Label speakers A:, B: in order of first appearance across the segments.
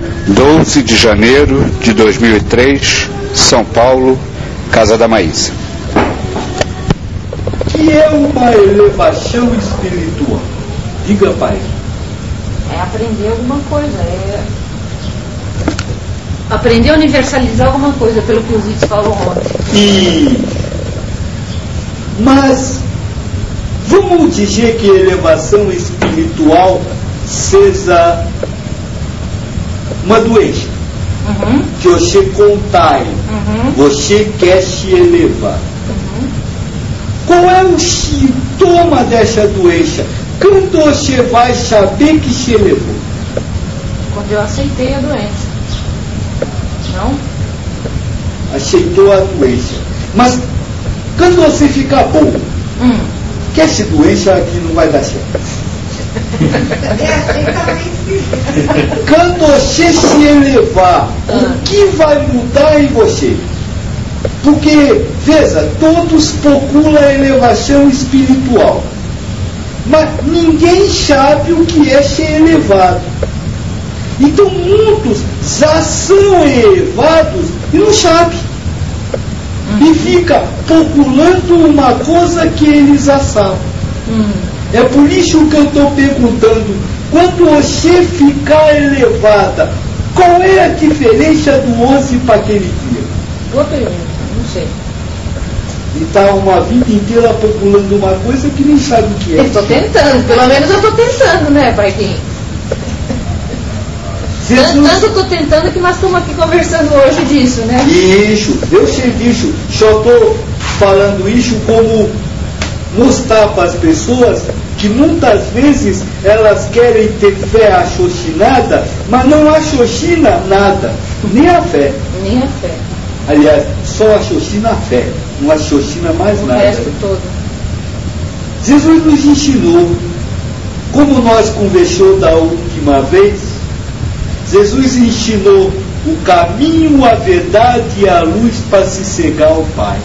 A: 12 de janeiro de 2003, São Paulo, Casa da Maísa.
B: Que é uma elevação espiritual? Diga, pai.
C: É aprender alguma coisa, aprender a universalizar alguma coisa, pelo que os Itz falou ontem.
B: Mas vamos dizer que elevação espiritual seja uma doença. Que você contai, você quer se elevar. Qual é o sintoma dessa doença? Quando você vai saber que se elevou?
C: Quando eu aceitei a doença. Não?
B: Aceitou a doença. Mas quando você ficar bom, que essa doença aqui não vai dar certo. Quando você se elevar, o que vai mudar em você? Porque, veja, todos procuram a elevação espiritual, mas ninguém sabe o que é ser elevado. Então muitos já são elevados e não sabem. E fica procurando uma coisa que eles já sabem. É por isso que eu estou perguntando, quando você ficar elevada, qual é a diferença do 11 para aquele dia?
C: Boa pergunta, não sei.
B: E está uma vida inteira procurando uma coisa que nem sabe o que é.
C: Eu estou tentando, pelo menos eu estou tentando, né, Parquinho? Tanto estou tentando que nós estamos aqui conversando hoje disso, né?
B: Isso, eu sei disso. Só estou falando isso como mostrar para as pessoas que muitas vezes elas querem ter fé raciocinada, mas não raciocina nada, nem a fé.
C: Nem a fé.
B: Aliás, só raciocina a fé, não raciocina mais nada.
C: O resto todo.
B: Jesus nos ensinou, como nós conversamos da última vez, Jesus ensinou o caminho, a verdade e a luz para se chegar ao Pai.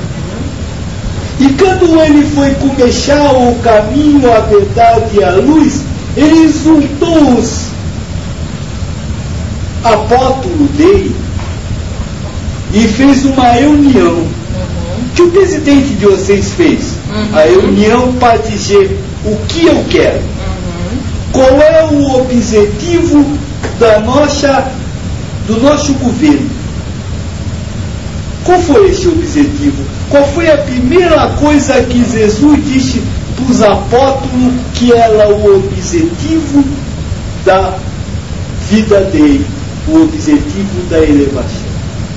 B: E quando ele foi começar o caminho, a verdade e a luz, ele juntou os apóstolos dele e fez uma reunião. Que o presidente de vocês fez? A reunião para dizer o que eu quero. Qual é o objetivo do nosso governo? Qual foi esse objetivo? Qual foi a primeira coisa que Jesus disse para os apóstolos que era o objetivo da vida dele, o objetivo da elevação?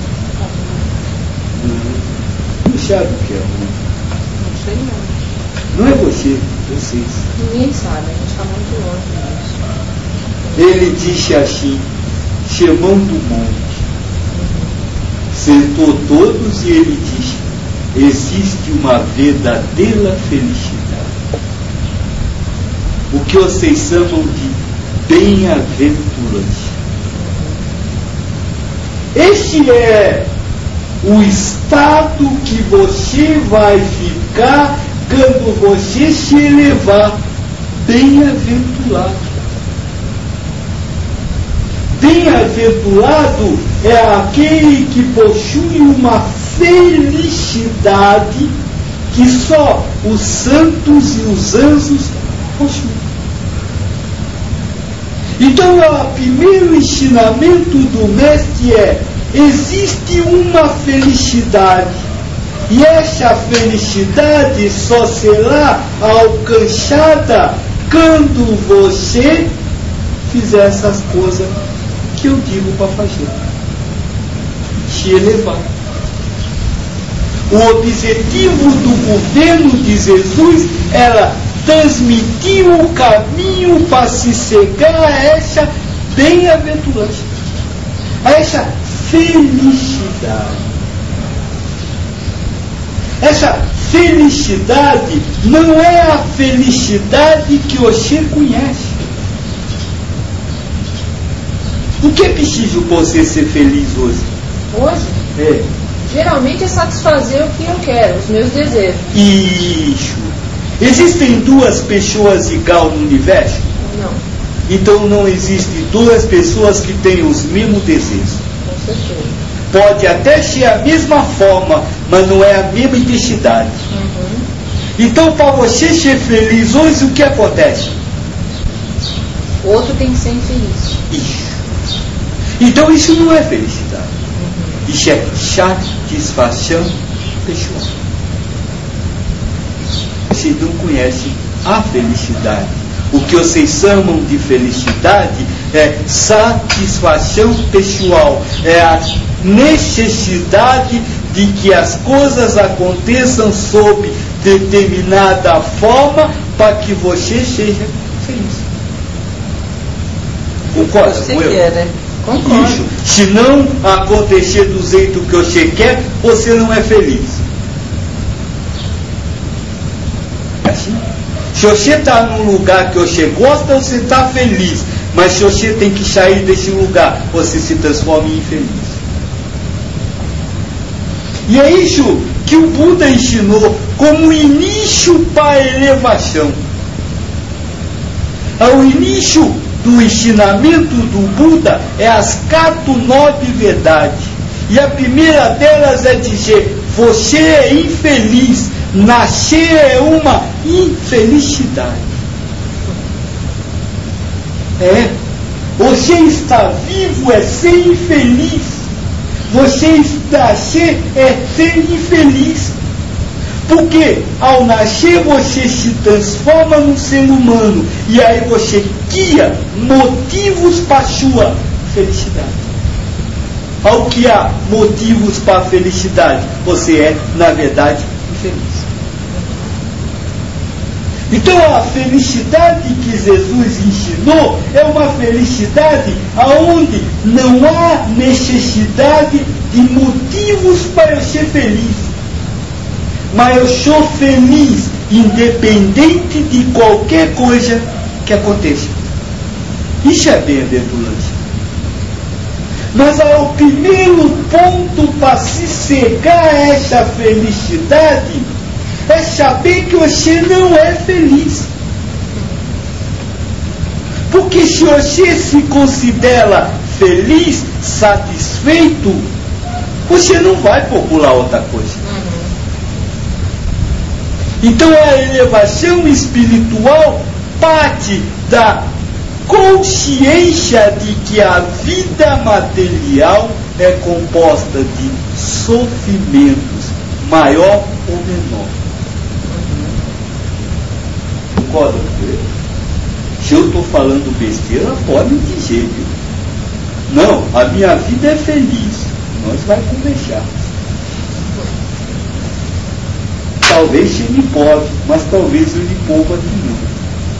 B: Não sabe o que é?
C: Não sei não.
B: Não é você, vocês.
C: Ninguém sabe, a gente está muito longe disso.
B: Ele disse assim, chamando o monte, sentou todos e ele disse, existe uma verdadeira felicidade. O que vocês chamam de bem-aventurança. Este é o estado que você vai ficar quando você se elevar. Bem-aventurado. Bem-aventurado é aquele que possui uma felicidade que só os santos e os anjos possuem. Então, o primeiro ensinamento do mestre é: existe uma felicidade, e essa felicidade só será alcançada quando você fizer essas coisas que eu digo para fazer. Se elevar. O objetivo do governo de Jesus era transmitir o caminho para se chegar a essa bem-aventurança, a essa felicidade. Essa felicidade não é a felicidade que você conhece. O que é preciso para você ser feliz hoje?
C: Hoje? Geralmente é satisfazer o que eu quero, os meus desejos.
B: Isso. Existem duas pessoas igual no universo?
C: Não.
B: Então não existem duas pessoas que tenham os mesmos desejos.
C: Com certeza.
B: Pode até ser a mesma forma, mas não é a mesma intensidade. Então, para você ser feliz hoje, o que acontece?
C: O outro tem que ser infeliz.
B: Isso. Então isso não é felicidade. Isso é satisfação pessoal. Vocês não conhecem a felicidade. O que vocês chamam de felicidade é satisfação pessoal. É a necessidade de que as coisas aconteçam sob determinada forma para que você seja feliz. Concorda com eu?
C: Quer, né? Concordo.
B: Isso. Se não acontecer do jeito que você quer, você não é feliz. É assim? Se você está num lugar que você gosta, você está feliz. Mas se você tem que sair desse lugar, você se transforma em infeliz. E é isso que o Buda ensinou como início para a elevação. O início do ensinamento do Buda é as 9 verdades. E a primeira delas é dizer: você é infeliz. Nascer é uma infelicidade. Você está vivo é ser infeliz. Você nascer é ser infeliz. Porque ao nascer você se transforma num ser humano. E aí você cria motivos para a sua felicidade. Ao que há motivos para a felicidade, você é, na verdade, infeliz. Então a felicidade que Jesus ensinou é uma felicidade onde não há necessidade de motivos para eu ser feliz. Mas eu sou feliz independente de qualquer coisa que aconteça. Isso é bem-aventurança. Mas o primeiro ponto para se cegar a essa felicidade é saber que você não é feliz. Porque se você se considera feliz, satisfeito, você não vai procurar outra coisa. Então a elevação espiritual parte da consciência de que a vida material é composta de sofrimentos, maior ou menor. Concorda com ele? Se eu estou falando besteira, pode dizer, viu? Não, a minha vida é feliz. Nós vamos conversar. Talvez se me pode, mas talvez eu lhe poupa de não.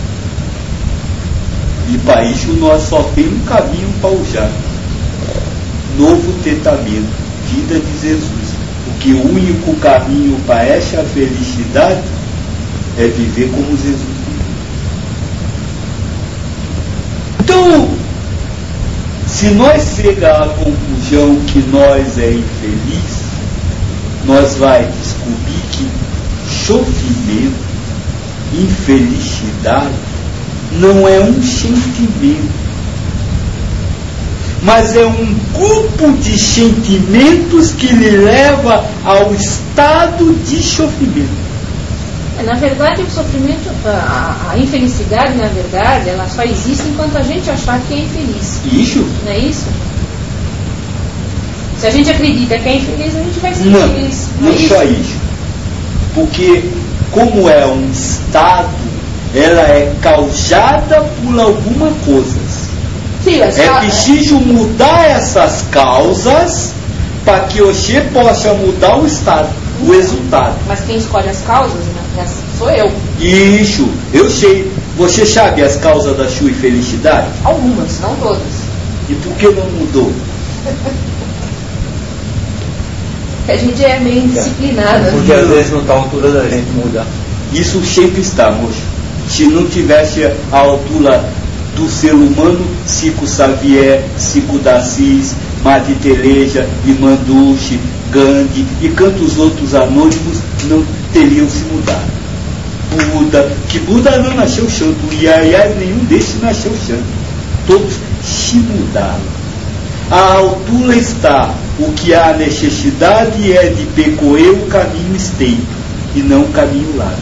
B: E para isso nós só temos um caminho para usar. Novo Testamento, vida de Jesus. Porque o único caminho para essa felicidade é viver como Jesus viveu. Então, se nós chegar à conclusão que nós é infeliz, nós vai descobrir que sofrimento, infelicidade, não é um sentimento, mas é um grupo de sentimentos que lhe leva ao estado de sofrimento.
C: Na verdade, o sofrimento, a infelicidade, na verdade, ela só existe enquanto a gente achar que é infeliz.
B: Isso?
C: Não é isso? Se a gente acredita que é infeliz, a gente vai ser infeliz.
B: Não só isso. Porque, como é um estado, ela é causada por alguma coisa.
C: Sim,
B: é preciso mudar essas causas para que você possa mudar o estado, o resultado.
C: Mas quem escolhe as causas, né, sou eu.
B: Isso, eu sei. Você sabe as causas da sua infelicidade?
C: Algumas, não todas.
B: E por que não mudou?
C: A gente é meio indisciplinada.
D: Porque às vezes não está à altura da gente mudar.
B: Isso sempre está, moço. Se não tivesse a altura do ser humano, Chico Xavier, Chico d'Assis, Madre Teresa, Imanduche, Gandhi e tantos outros anônimos não teriam se mudado. Buda, que Buda não nasceu santo, e aliás nenhum desses nasceu santo. todos se mudaram. À altura está o que há necessidade é de percorrer o caminho estreito e não o caminho largo.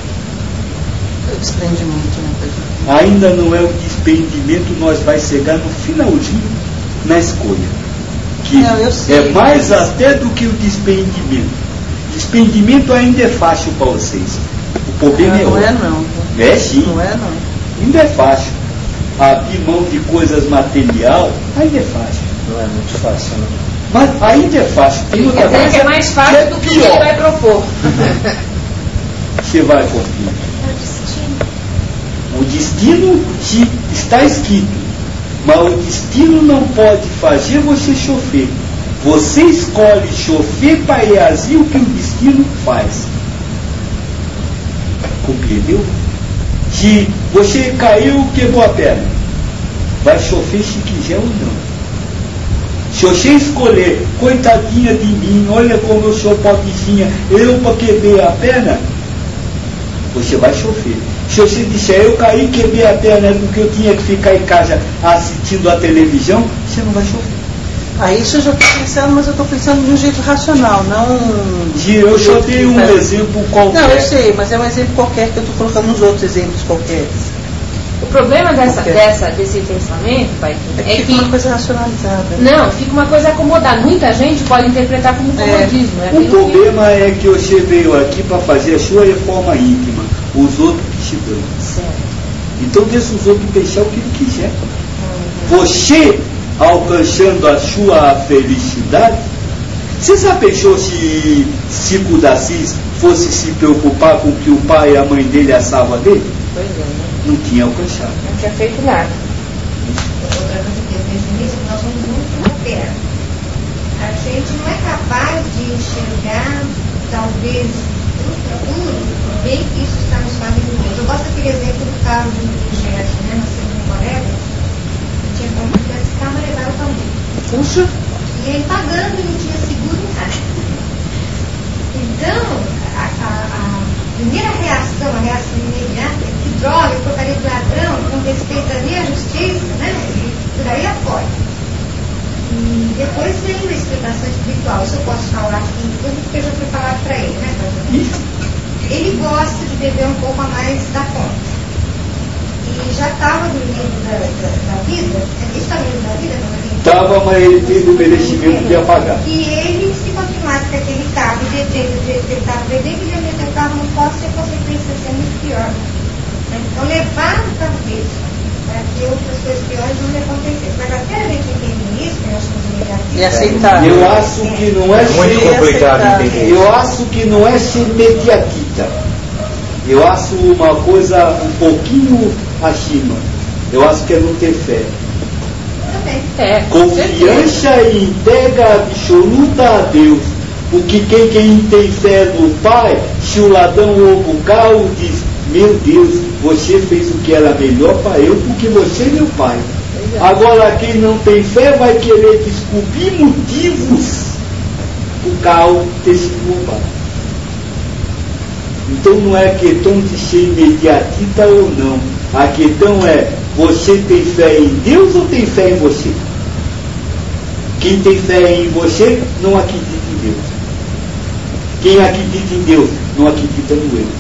E: O desprendimento, né?
B: Ainda não é o desprendimento, nós vai chegar no finalzinho na escolha. Que
E: não, eu sei,
B: é mais até do que o desprendimento. Desprendimento ainda é fácil para vocês. O problema é outro.
E: Não é não.
B: É sim.
E: Não é não.
B: Ainda é fácil. Abrir mão de coisas material, ainda é fácil.
D: Não é muito fácil, não.
B: Mas ainda é fácil. Tem outra
C: Quer dizer
B: coisa
C: que é mais fácil do que ele vai propor.
B: Você vai conferir. O destino está escrito, mas o destino não pode fazer você chover. Você escolhe chover para reagir o que o destino faz. Compreendeu? Se você caiu, quebrou a perna, vai chover se quiser ou não. Se você escolher, coitadinha de mim, olha como eu sou pobrezinha, eu para quebrar a perna, você vai chover. Se você disser, eu caí, quebrei a perna porque eu tinha que ficar em casa assistindo a televisão, você não vai chover.
E: Isso eu já estou pensando, mas eu estou pensando de um jeito racional, não...
B: Eu só dei um exemplo qualquer.
E: Não, eu sei, mas é um exemplo qualquer que eu estou colocando nos outros exemplos qualquer.
C: O problema desse pensamento, pai,
E: é que fica uma coisa racionalizada.
C: Não, fica uma coisa acomodada. Muita gente pode interpretar como comodismo.
B: O problema é que você veio aqui para fazer a sua reforma íntima. Os outros que se dão.
C: Certo.
B: Então deixa os outros pensar o que ele quiser. Você, alcançando a sua felicidade, você já pensou se Chico da Assis fosse se preocupar com o que o pai e a mãe dele achavam dele?
C: Pois é, né?
B: Não tinha alcançado.
C: Não tinha feito nada.
F: Outra coisa que eu vejo nisso é que nós somos muito modernos. A gente não é capaz de enxergar, talvez, o bem que isso está nos fazendo hoje. Eu gosto daquele exemplo do carro de engenharia, né? Nós temos um colega que tinha como esse carro levava para mim.
C: Puxa.
F: E ele pagando e não tinha seguro nada. Então, a primeira reação, a reação imediata, é que droga, porcaria de ladrão, não respeita nem a justiça, né? E por aí afora. E depois vem uma explicação espiritual. Isso eu posso falar aqui, porque eu já fui falar para ele, né? Ele gosta de beber um pouco a mais da conta. E já estava no livro da vida, isso está no livro da vida?
B: Estava, mas ele teve o merecimento de apagar.
F: E ele, se continuasse com aquele carro, de ele estava bebendo, ele ia meter o carro no poste e a consequência ia ser muito pior. Então, levar o carro dele para que outras coisas piores não lhe acontecessem. Mas até a gente entender isso, nós somos negativos.
E: E aceitar.
B: Eu acho que não é
D: muito complicado entender.
B: Eu acho que não é ser mediatita. Eu acho uma coisa um pouquinho acima. Eu acho que é não ter fé. Confiança e entrega absoluta a Deus. Porque quem tem fé no Pai, se o ladrão rouba o carro, diz: meu Deus, você fez o que era melhor para eu, porque você é meu Pai. Agora quem não tem fé vai querer descobrir motivos para o carro ter sido roubado. Então não é questão de ser imediatita ou não. A questão é: você tem fé em Deus ou tem fé em você? Quem tem fé em você não acredita em Deus. Quem acredita em Deus não acredita no eu.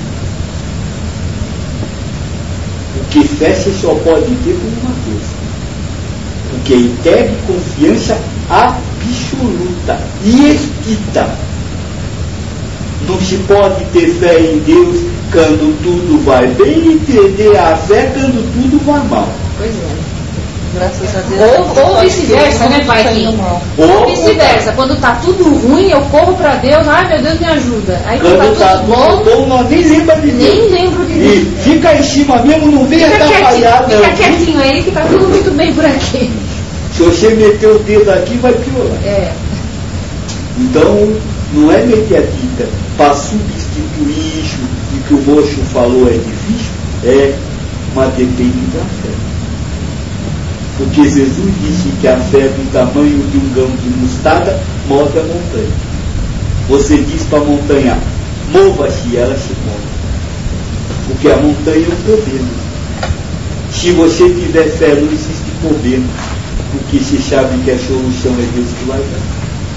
B: Porque fé você só pode ter como uma coisa. Porque entregue confiança absoluta e escrita. Não se pode ter fé em Deus quando tudo vai bem e perder a fé quando tudo vai mal.
C: Pois é.
E: Graças a Deus.
C: Ou vice-versa, né, pai? Ou vice-versa. Quando está tudo ruim, eu corro para Deus, ai meu Deus, me ajuda. Aí quando está tudo bom,
B: nós nem lembra de Deus.
C: Nem lembro de Deus.
B: E fica em cima mesmo, não vem atrapalhar, não.
C: Fica quietinho aí que está tudo muito bem por aqui.
B: Se você meter o dedo aqui, vai piorar.
C: É.
B: Então, não é mediatita. Para substituir isso, e que o moço falou é difícil, mas depende da fé. Porque Jesus disse que a fé do tamanho de um grão de mostarda move a montanha. Você diz para a montanha: mova-se, ela se move. Porque a montanha é um problema. Se você tiver fé, não existe problema, porque se sabe que a solução é Deus que vai dar.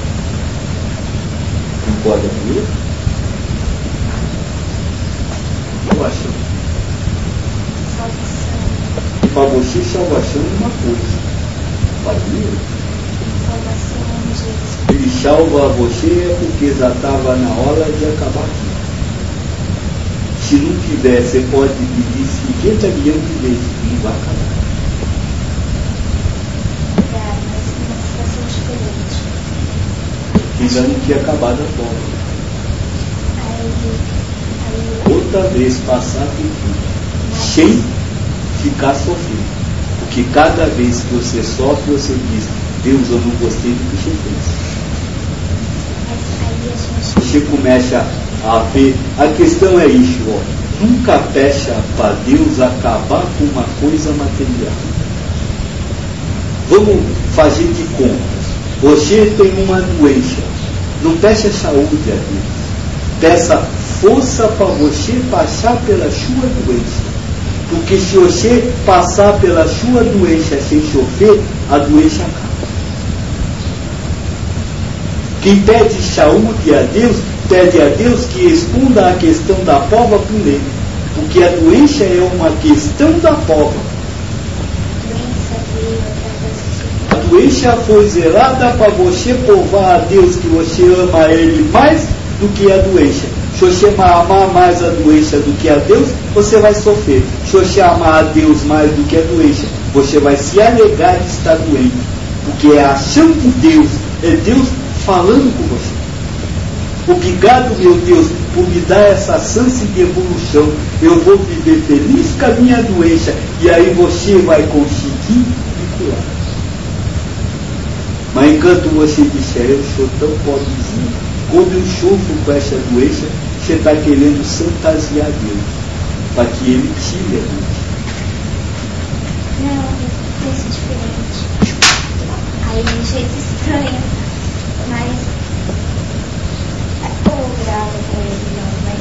B: Concorda comigo? Eu acho. E para você, salvação é uma coisa. Sabia? Ele salva você porque já estava na hora de acabar aqui. Se não tiver, você pode pedir 50 milhões de vezes, não vai acabar.
F: Mas uma situação diferente.
B: Ainda não tinha acabado a prova. Outra vez passar por tudo, sem ficar sofrendo. Porque cada vez que você sofre, você diz: Deus, eu não gostei do que você fez. Você começa a ver. A questão é isso, ó. Nunca peça para Deus acabar com uma coisa material. Vamos fazer de contas. Você tem uma doença. Não peça saúde a Deus. Peça força para você passar pela sua doença. Porque se você passar pela sua doença sem sofrer, a doença acaba. Quem pede saúde a Deus, pede a Deus que responda à questão da prova por ele. Porque a doença é uma questão da prova. A doença foi zerada para você provar a Deus que você ama Ele mais do que a doença. Se você amar mais a doença do que a Deus, você vai sofrer. Se você amar a Deus mais do que a doença, você vai se alegar de estar doente. Porque é a ação de Deus, é Deus falando com você. Obrigado, meu Deus, por me dar essa chance de evolução. Eu vou viver feliz com a minha doença. E aí você vai conseguir me curar. Mas enquanto você disser: eu sou tão pobrezinho, quando eu sofro com essa doença, você está querendo fantasiar Deus, para que Ele tire a doença.
F: Não, eu penso diferente. Aí de um jeito estranho, mas eu gravo com ele, não,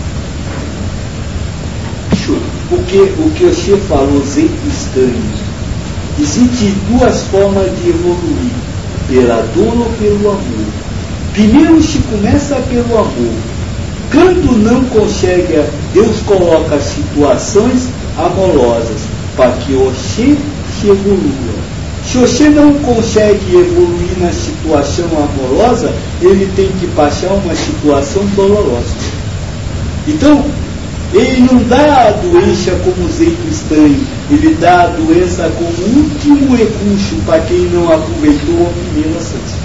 F: mas...
B: Porque o que você falou, jeito estranho, existem duas formas de evoluir: pela dor ou pelo amor. Primeiro se começa pelo amor. Quando não consegue, Deus coloca situações amorosas para que você se evolua. Se você não consegue evoluir na situação amorosa, ele tem que passar uma situação dolorosa. Então, ele não dá a doença como jeito estranho, ele dá a doença como último recurso para quem não aproveitou a primeira chance.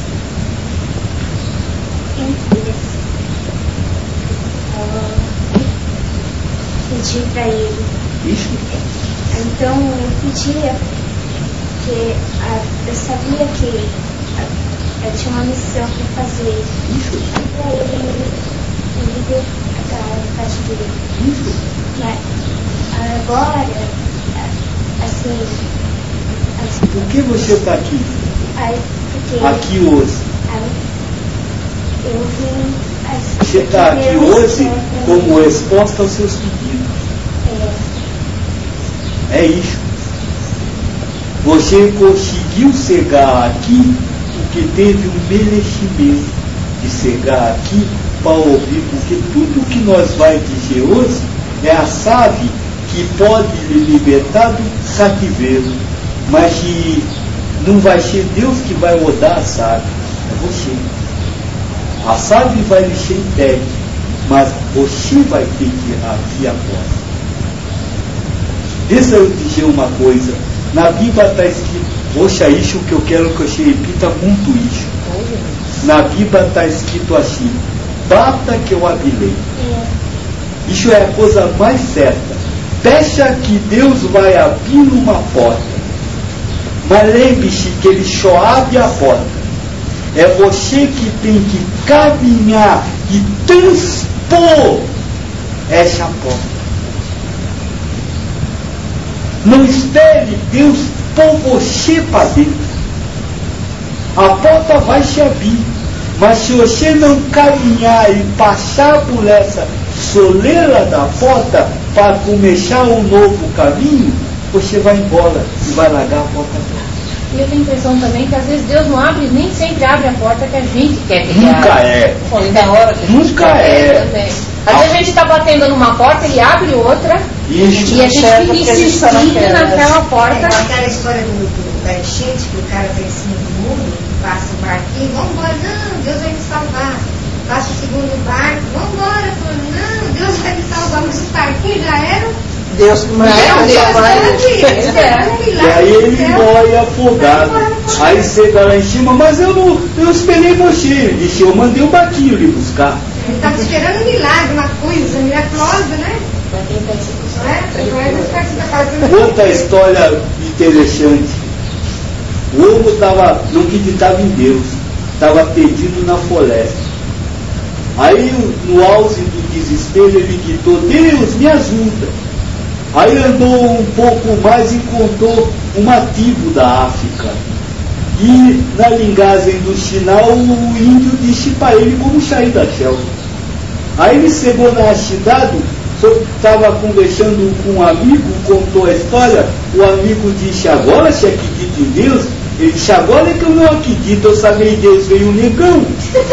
F: Pedi para ele.
B: Isso?
F: Então eu pedia, porque eu sabia que eu tinha uma missão para fazer.
B: Isso?
F: Para ele deu a parte dele.
B: Isso?
F: Mas agora, assim.
B: Por que você está aqui?
F: Porque
B: aqui hoje?
F: Eu vim.
B: Você está aqui hoje como resposta aos seus pedidos. É isso. Você conseguiu chegar aqui porque teve um merecimento de chegar aqui para ouvir, porque tudo que nós vamos dizer hoje é a chave que pode lhe libertar do cativeiro, mas que não vai ser Deus que vai rodar a chave, é você. A chave vai lhe ser entregue, mas você vai ter que abrir a porta. Deixa eu dizer uma coisa. Na Bíblia está escrito, poxa, isso que eu quero que você repita muito isso. Na Bíblia está escrito assim: bata que eu abrirei. Isso é a coisa mais certa. Peça que Deus vai abrir uma porta. Mas lembre-se que Ele só abre a porta. É você que tem que caminhar e transpor essa porta. Não espere Deus pôr você para dentro. A porta vai se abrir. Mas se você não caminhar e passar por essa soleira da porta para começar um novo caminho, você vai embora e vai largar a porta aberta.
C: E eu tenho a impressão também que às vezes Deus não abre, nem sempre abre a porta que a gente quer que ele abra.
B: Nunca é.
E: Na hora que
B: Nunca é.
C: Também. Às vezes a gente está batendo numa porta, ele abre outra e a gente fica insistindo naquela porta.
F: Aquela história da enchente, que o cara está em cima do muro, passa o barquinho, vamos embora, não, Deus vai me salvar. Passa o segundo barco, vamos embora, não, Deus vai me salvar, mas os barquinhos já eram.
E: Deus que mandou
B: E aí ele morre afogado. Aí chega lá em cima, mas eu esperei você. Ele disse, eu mandei o barquinho lhe buscar.
F: Ele estava esperando um milagre, uma coisa miraculosa, né?
B: Outra história interessante. O homem não acreditava em Deus, estava perdido na floresta. Aí, no auge do desespero, ele gritou, Deus, me ajuda. Aí andou um pouco mais e encontrou uma tribo da África. E na linguagem do sinal, o índio disse para ele como sair da selva. Aí ele chegou na cidade, estava conversando com um amigo, contou a história, o amigo disse, agora você acredita em Deus? Ele disse, agora é que eu não acredito, eu sabia que Deus veio um negão.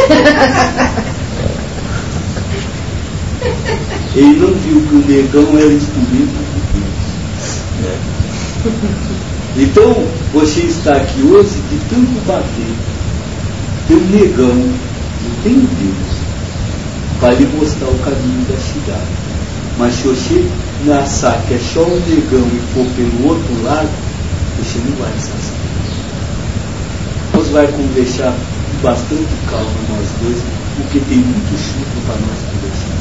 B: Ele não viu que o negão era instrumento de Deus. Então, você está aqui hoje de tanto bater. Tem um negão, não tem Deus, para lhe mostrar o caminho da cidade. Mas se você achar que é só um negão e for pelo outro lado, você não vai se achar. Nós vamos conversar com bastante calma nós dois, porque tem muito assunto para nós conversar.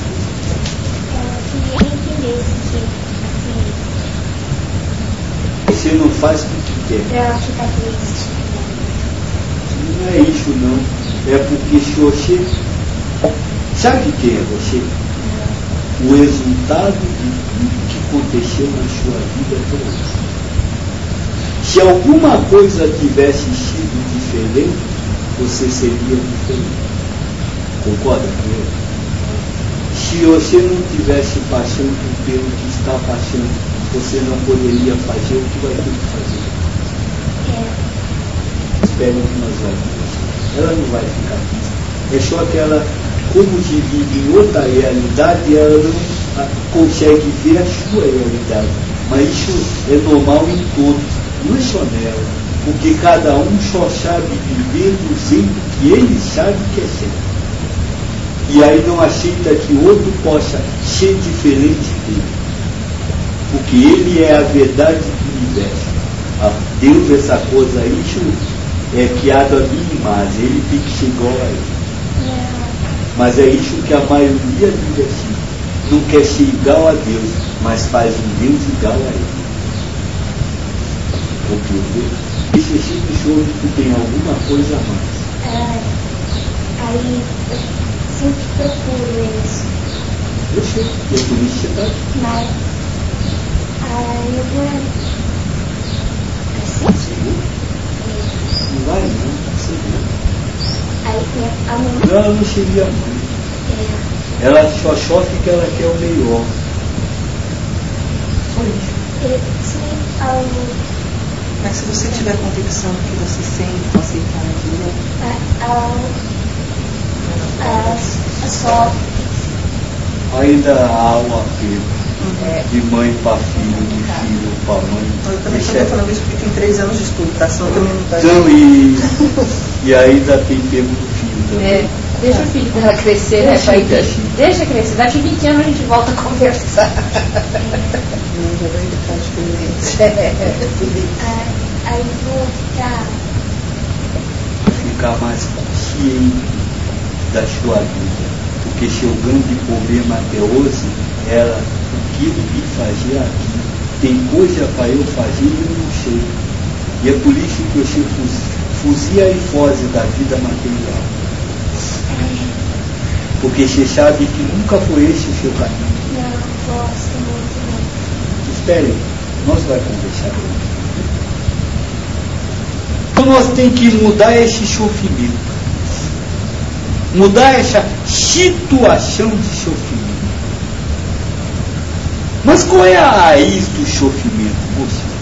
B: Você não faz o que quer.
F: Ela fica triste.
B: Não é isso não. É porque se você... Sabe quem é você? O resultado de tudo que aconteceu na sua vida até hoje. Se alguma coisa tivesse sido diferente, você seria diferente. Concorda com ele? Se você não tivesse passando pelo que está passando, você não poderia fazer o que vai ter que fazer. Espere que nós vamos fazer. Ela não vai ficar aqui. É só que ela, como se vive em outra realidade, ela não consegue ver a sua realidade. Mas isso é normal em todos, não é só nela. Porque cada um só sabe viver do jeito que ele sabe que é certo. E aí não aceita que o outro possa ser diferente dele. Porque ele é a verdade do universo. Deus, essa coisa aí, isso é criado a minha imagem, ele tem que ser igual a ele. Mas é isso que a maioria vive assim. Não quer ser igual a Deus, mas faz um Deus igual a ele. Compreendeu? Isso é simples show que tem alguma coisa a mais.
F: Aí eu sempre procuro isso.
B: Eu sei, e é por isso que você está aqui.
F: Mas aí eu vou assim?
B: Não vai não, você não.
F: Aí a mamãe.
B: Não, ela não seria mãe. Ela só sofre que ela quer o melhor. Só isso.
E: Mas se você tiver convicção do que você sente, aceitar aquilo,
F: É só.
B: Ainda há um apego de mãe para filho, de filho para mãe.
E: Eu também estou falando isso porque tem 3 anos de estudo, tá? Senão também não está.
B: Então, e ainda tem tempo do filho também.
C: Deixa o filho dela crescer, né, pai? Deixa crescer. Daqui 20 anos a gente volta a conversar.
E: Não, já vai ficar diferente.
F: Aí vou
B: ficar mais consciente da sua vida. Porque seu grande problema até hoje era o que eu vim fazer aqui. Tem coisa para eu fazer e eu não sei. E é por isso que você fuzia e foge da vida material. Porque você sabe que nunca foi esse o seu caminho.
F: Não, gosto muito não.
B: Espere, nós vamos conversar hoje. Então nós temos que mudar esse sofrimento. Mudar essa situação de sofrimento. Mas qual é a raiz do sofrimento, moço?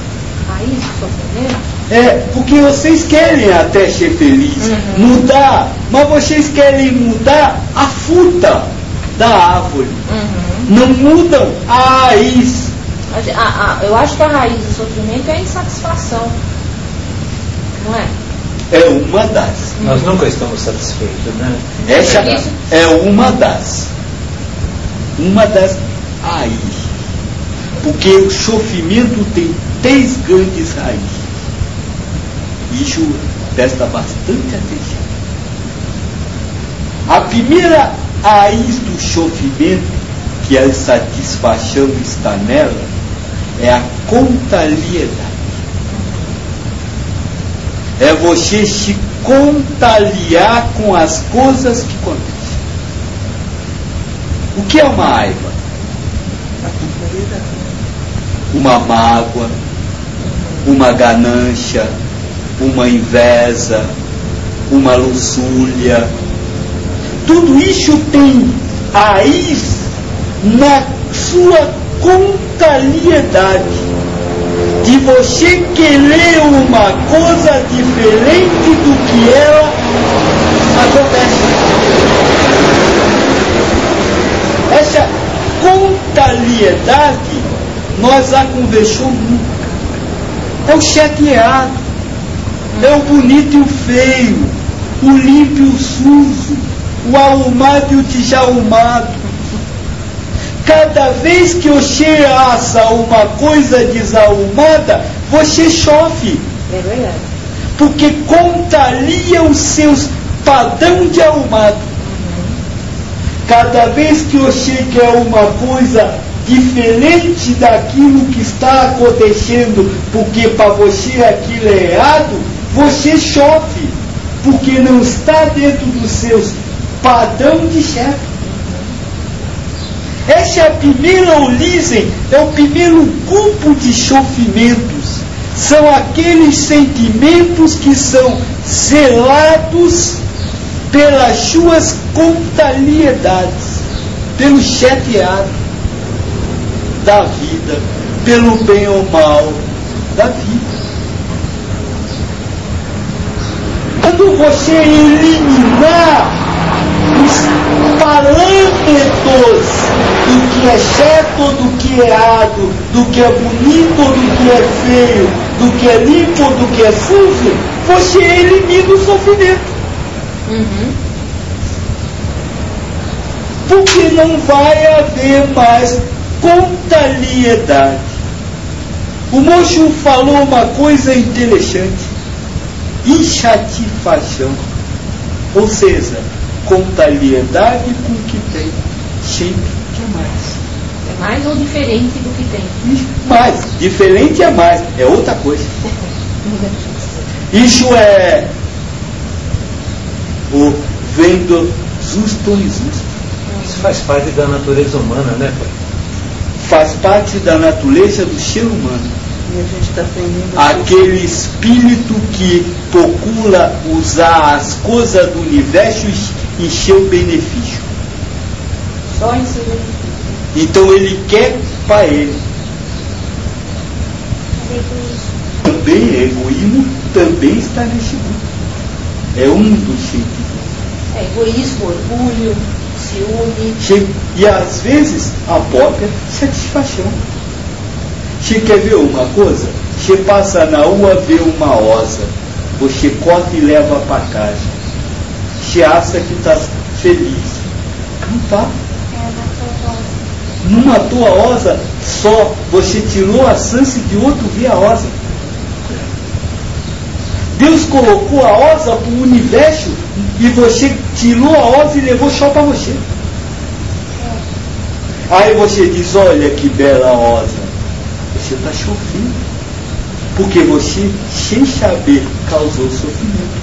C: raiz do sofrimento?
B: Porque vocês querem até ser felizes, mudar, mas vocês querem mudar a fruta da árvore. Não mudam a raiz.
C: Eu acho que a raiz do sofrimento é a insatisfação. Não é?
B: É uma das.
D: Nós nunca estamos satisfeitos, né?
B: Essa é uma das raízes. Porque o sofrimento tem 3 grandes raízes. Isso presta bastante atenção. A primeira raiz do sofrimento, que a insatisfação está nela, é a contrariedade. É você se contrariar com as coisas que acontecem. O que é uma raiva? Uma mágoa, uma ganância, uma inveja, uma luxúria. Tudo isso tem raiz na sua contrariedade, de você querer uma coisa diferente do que ela acontece. Essa contrariedade nós já conversamos muito. É o chateado, é o bonito e o feio, o limpo e o sujo, o arrumado e o desarrumado. Cada vez que você acha uma coisa desarrumada, você sofre.
C: É verdade.
B: Porque contraria os seus padrões de arrumado. Cada vez que você quer uma coisa diferente daquilo que está acontecendo, porque para você aquilo é errado, você sofre, porque não está dentro dos seus padrões de certo. Essa é a primeira origem, é o primeiro grupo de sofrimentos. São aqueles sentimentos que são selados pelas suas contrariedades, pelo chateado da vida, pelo bem ou mal da vida. Quando você eliminar os parâmetros do que é certo, do que é errado, do que é bonito, do que é feio, do que é limpo, do que é sujo, você elimina o sofrimento. Porque não vai haver mais contrariedade. O moço falou uma coisa interessante: insatisfação, ou seja, contrariedade com o que tem, sempre quer mais.
C: É mais ou diferente do que tem?
B: Mais, diferente é mais, é outra coisa. Isso é o vendo justo ou injusto.
D: Isso faz parte da natureza humana, né, pai?
B: Faz parte da natureza do ser humano.
E: E a gente está aprendendo.
B: Aquele espírito que procura usar as coisas do universo em seu benefício.
C: Só em seu benefício.
B: Então ele quer para ele. Também egoísmo também está nesse grupo. É um dos sentimentos.
C: É egoísmo, orgulho, ciúme.
B: E às vezes a própria satisfação. Você quer ver uma coisa? Você passa na rua, vê uma rosa, você corta e leva para casa. Você acha que está feliz. Não está. Não matou a rosa, só você tirou a chance de outro ver a rosa. Deus colocou a rosa para o universo e você tirou a rosa e levou só para você. Aí você diz: olha que bela rosa. Você está sofrendo, porque você, sem saber, causou sofrimento.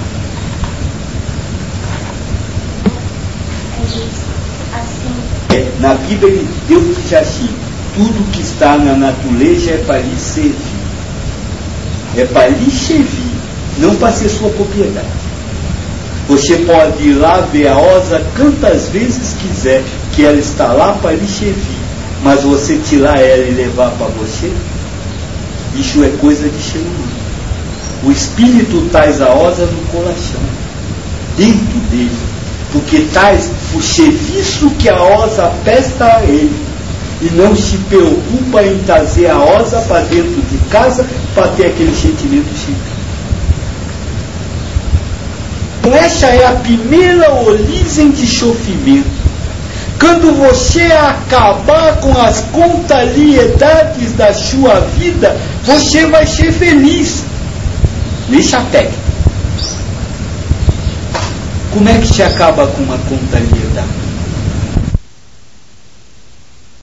B: Na Bíblia, Deus diz assim: tudo que está na natureza é para lhe servir. É para lhe servir, não para ser sua propriedade. Você pode ir lá ver a rosa quantas vezes quiser, que ela está lá para lhe servir. Mas você tirar ela e levar para você, Isso é coisa de ser humano. O espírito traz a osa no coração, dentro dele, porque traz o serviço que a osa presta a ele, e não se preocupa em trazer a osa para dentro de casa para ter aquele sentimento simples. Então essa é a primeira origem de sofrimento. Quando você acabar com as contrariedades da sua vida, você vai ser feliz. Nesse aspecto. Como é que se acaba com uma contrariedade?